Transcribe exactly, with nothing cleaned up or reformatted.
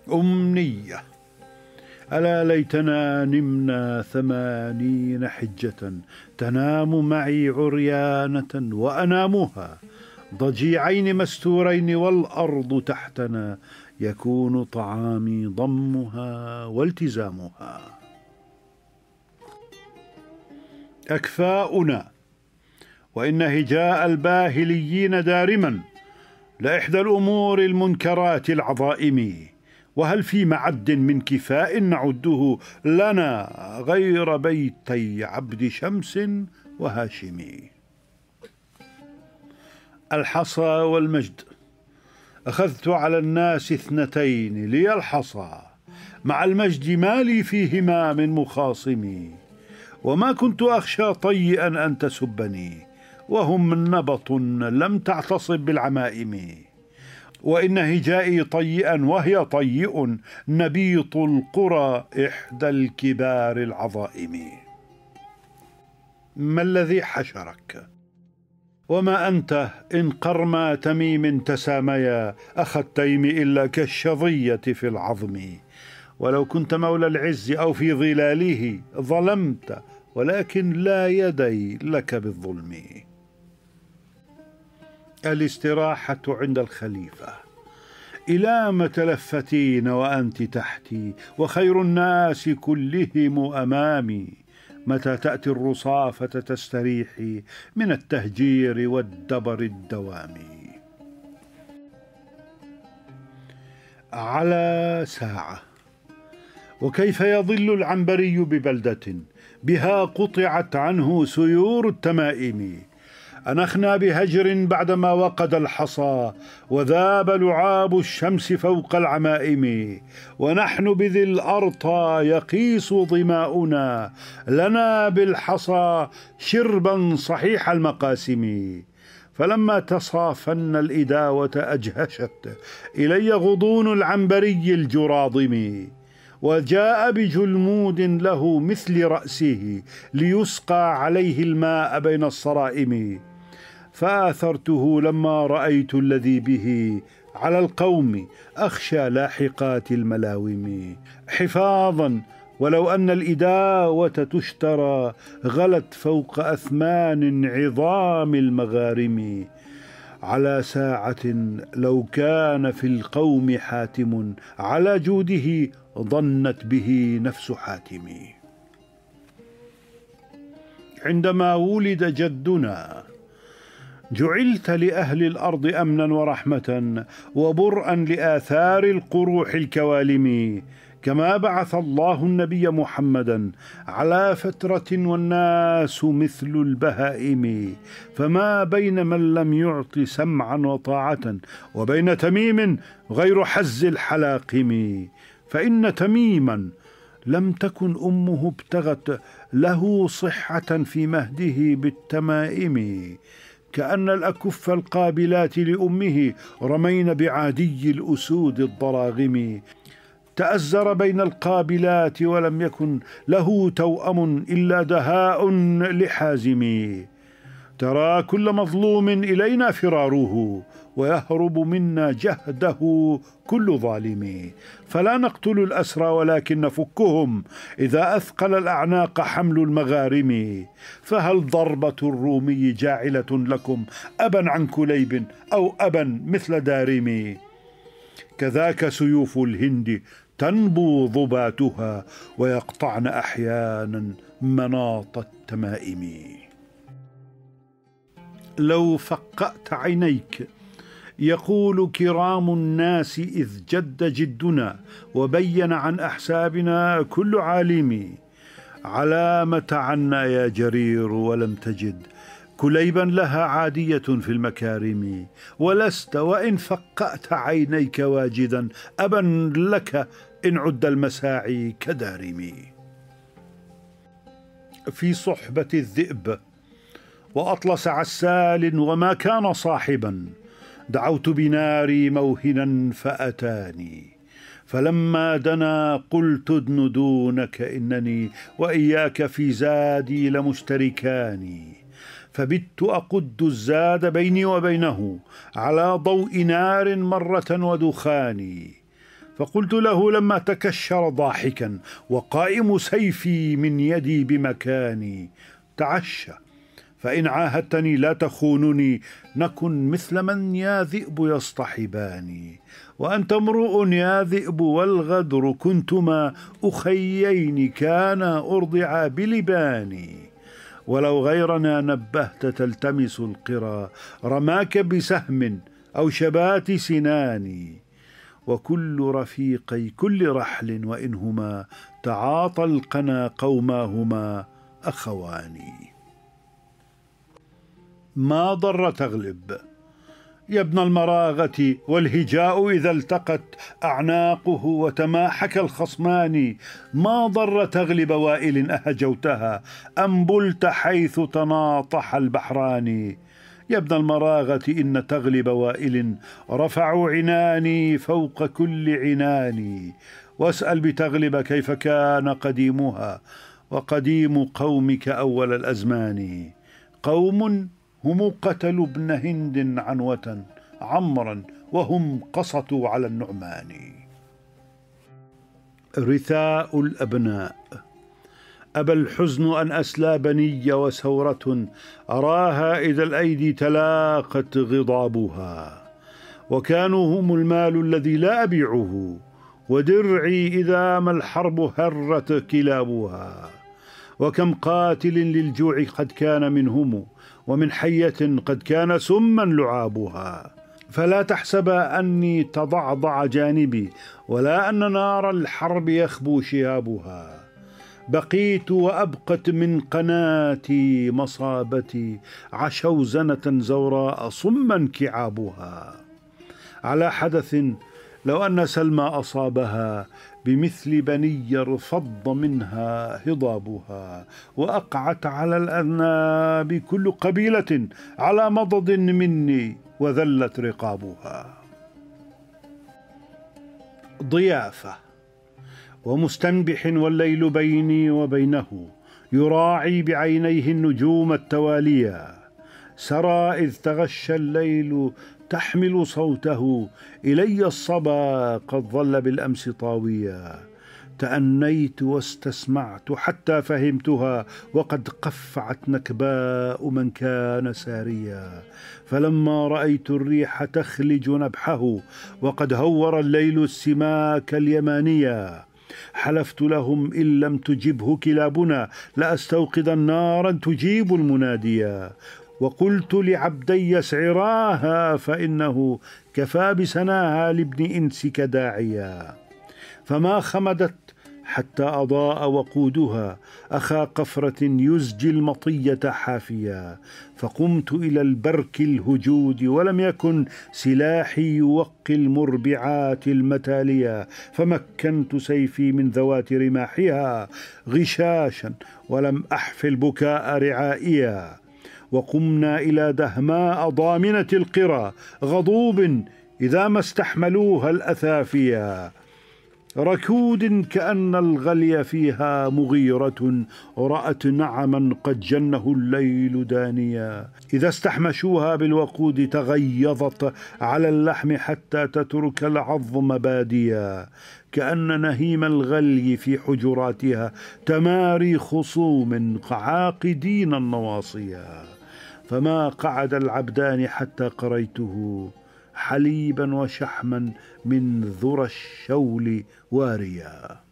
أمنية. ألا ليتنا نمنا ثمانين حجة، تنام معي عريانة وأنامها، ضجيعين مستورين والأرض تحتنا، يكون طعامي ضمها والتزامها. أكفاؤنا، وإن هجاء الباهليين دارما لإحدى الأمور المنكرات العظائم، وهل في معد من كفاء نعده لنا غير بيتي عبد شمس وهاشم؟ الحصى والمجد. أخذت على الناس اثنتين لي الحصى مع المجد ما لي فيهما من مخاصم، وما كنت أخشى طيئا أن تسبني، وهم نبط لم تعتصب بالعمائم. وإن هجائي طيئا وهي طيئ، نبيط القرى إحدى الكبار العظائم. ما الذي حشرك؟ وما أنت إن قرما تميم تساميا، أخ التيم إلا كالشظية في العظم. ولو كنت مولى العز أو في ظلاله ظلمت، ولكن لا يدي لك بالظلم. الاستراحة عند الخليفة. إلى ما تلفتين وأنت تحتي، وخير الناس كلهم أمامي؟ متى تأتي الرصافة تستريحي من التهجير والدبر الدوامي؟ على ساعة. وكيف يظل العنبري ببلدة بها قطعت عنه سيور التمائم؟ أنخنا بهجر بعدما وقد الحصى، وذاب لعاب الشمس فوق العمائم، ونحن بذي الأرطى يقيس ظماؤنا، لنا بالحصى شربا صحيح المقاسم. فلما تصافن الإداوة أجهشت إلي غضون العنبري الجراضم، وجاء بجلمود له مثل رأسه ليسقى عليه الماء بين الصرائم. فآثرته لما رأيت الذي به على القوم أخشى لاحقات الملاوم، حفاظا ولو أن الإداوة تشترى غلت فوق أثمان عظام المغارم. على ساعة لو كان في القوم حاتم، على جوده ظنت به نفس حاتم. عندما ولد جدنا جعلت لأهل الأرض أمنا ورحمة وبرءا لآثار القروح الكوالم، كما بعث الله النبي محمدا على فترة والناس مثل البهائم. فما بين من لم يعط سمعا وطاعة وبين تميم غير حز الحلاقم. فإن تميما لم تكن أمه ابتغت له صحة في مهده بالتمائم، كأن الأكف القابلات لأمه رمين بعادي الأسود الضراغم. تأزر بين القابلات ولم يكن له توأم إلا دهاء لحازم. ترى كل مظلوم إلينا فراره، ويهرب منا جهده كل ظالم. فلا نقتل الأسرى ولكن نفكهم إذا أثقل الأعناق حمل المغارم. فهل ضربة الرومي جاعلة لكم أبا عن كليب أو أبا مثل دارم؟ كذاك سيوف الهند تنبو ضباتها، ويقطعن أحيانا مناط التمائم. لو فقأت عينيك يقول كرام الناس إذ جد جدنا وبين عن أحسابنا كل عالم، على متى عنا يا جرير ولم تجد كليبا لها عادية في المكارم، ولست وإن فقأت عينيك واجدا أبا لك إن عد المساعي كدارم. في صحبة الذئب. وأطلس عسال وما كان صاحبا، دعوت بناري موهنا فأتاني، فلما دنا قلت ادن دونك إنني وإياك في زادي لمشتركان. فبت أقد الزاد بيني وبينه على ضوء نار مرة ودخان، فقلت له لما تكشر ضاحكا وقائم سيفي من يدي بمكاني: تعشى، فإن عاهدتني لا تخونني، نكن مثل من يا ذئب يصطحباني. وأنت امرؤ يا ذئب والغدر، كنتما أخيين كانا أرضعا بلباني. ولو غيرنا نبهت تلتمس القرى، رماك بسهم أو شبات سناني. وكل رفيقي كل رحل وإنهما تعاطى القنا قوماهما أخواني. ما ضر تغلب يا ابن المراغة، والهجاء إذا التقت أعناقه وتماحك الخصمان. ما ضر تغلب وائل أهجوتها، أم بلت حيث تناطح البحران. يا ابن المراغة إن تغلب وائل رفعوا عناني فوق كل عناني. واسأل بتغلب كيف كان قديمها، وقديم قومك أول الأزمان. قوم هم قتلوا ابن هند عنوة عمرا، وهم قسطوا على النعمان. رثاء الأبناء. أبى الحزن أن أسلى بني، وسورة أراها إذا الأيدي تلاقت غضابها. وكانوا هم المال الذي لا أبيعه، ودرعي إذا ما الحرب هرت كلابها. وكم قاتل للجوع قد كان منهم، ومن حية قد كان سما لعابها. فلا تحسب أني تضعضع جانبي، ولا أن نار الحرب يخبو شهابها. بقيت وأبقت من قناتي مصابتي، عشوزنة زوراء صما كعابها. على حدث لو أن سلمى أصابها، بمثل بني ارفض منها هضابها. وأقعت على الأذناب كل قبيلة على مضض مني، وذلت رقابها. ضيافة. ومستنبح والليل بيني وبينه، يراعي بعينيه النجوم التوالية. سرى إذ تغشى الليل تحمل صوته، إلي الصبا قد ظل بالأمس طاويا. تأنيت واستسمعت حتى فهمتها، وقد قفعت نكباء من كان ساريا. فلما رأيت الريح تخلج نبحه، وقد هور الليل السماك اليمانية، حلفت لهم إن لم تجبه كلابنا لأستوقدن نارا تجيب المناديا. وقلت لعبدي اسعراها، فإنه كفى بسناها لابن إنسك داعيا. فما خمدت حتى أضاء وقودها، أخا قفرة يزجي المطية حافيا. فقمت إلى البرك الهجود، ولم يكن سلاحي يوقي المربعات المتالية. فمكنت سيفي من ذوات رماحها غشاشا، ولم أحفل بكاء رعائيا. وقمنا إلى دهماء ضامنة القرى، غضوب إذا ما استحملوها الأثافيا. ركود كأن الغلي فيها مغيرة، رأت نعما قد جنه الليل دانيا. إذا استحمشوها بالوقود تغيظت على اللحم، حتى تترك العظم باديا. كأن نهيم الغلي في حجراتها تماري خصوم عاقدين النواصيا. فما قعد العبدان حتى قريته، حليبا وشحما من ذرى الشول واريا.